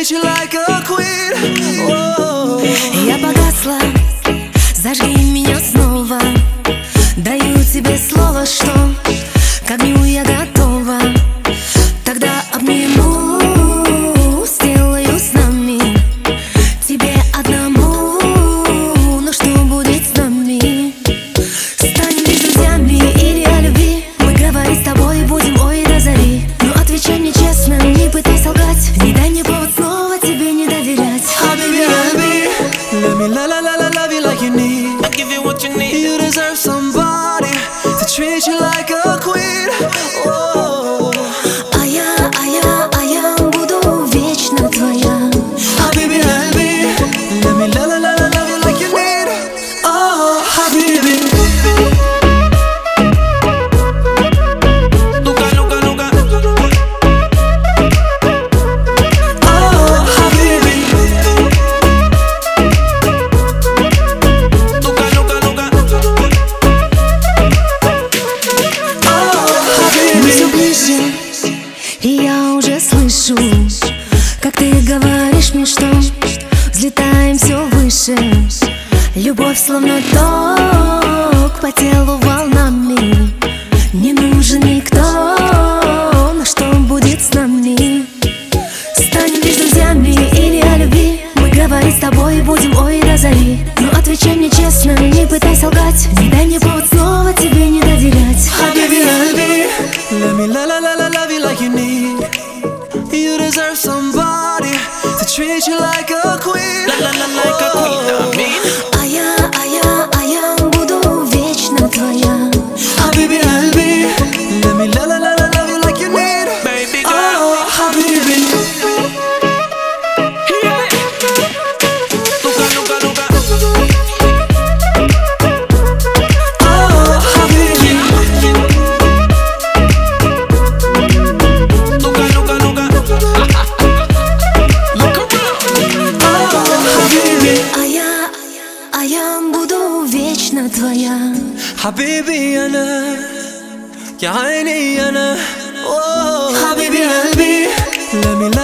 treat you like a queen. Oh. Я погасла, зажги меня снова. Даю тебе слово, что к огню я готова. Тогда обниму, сделаю с нами тебе одному. Но что будет с нами? Станем лишь друзьями или о любви? Мы говорить с тобой будем ой до зари. Но отвечай мне честно, не пытайся лгать. Не дай мне повод снова тебе не доверять. Habibi, let me love you like you need. I'll give you what you need. You deserve somebody to treat you like a queen. Oh. А я буду вечно твоя. Habibi, let me love you like you need. Oh, Habibi. Nunca, nunca, nunca. Oh, Habibi. Nunca, nunca, nunca. Oh, Мы Habibi. все ближе, и я уже слышу, как ты говоришь мне, что взлетаем все выше. Любовь словно ток по телу волнами. Не нужен никто, но что будет с нами? Станем лишь друзьями или о любви? Мы говорить с тобой будем ой до зари. Но отвечай мне честно, не пытайся лгать. Не дай мне повод снова тебе не доверять. Habibi, let me love you like you need. You deserve somebody to treat you like a queen. Like a queen, I mean. А я буду вечно твоя. Habibi, let me love you like you need. Baby girl. Oh, Habibi. Yeah. Nunca, nunca, nunca. Oh, Habibi. Nunca, nunca, nunca. Look around. Oh, Habibi. А я буду вечно твоя. حبيبي أنا يا عيني أنا. Oh, حبيبي قلبي let me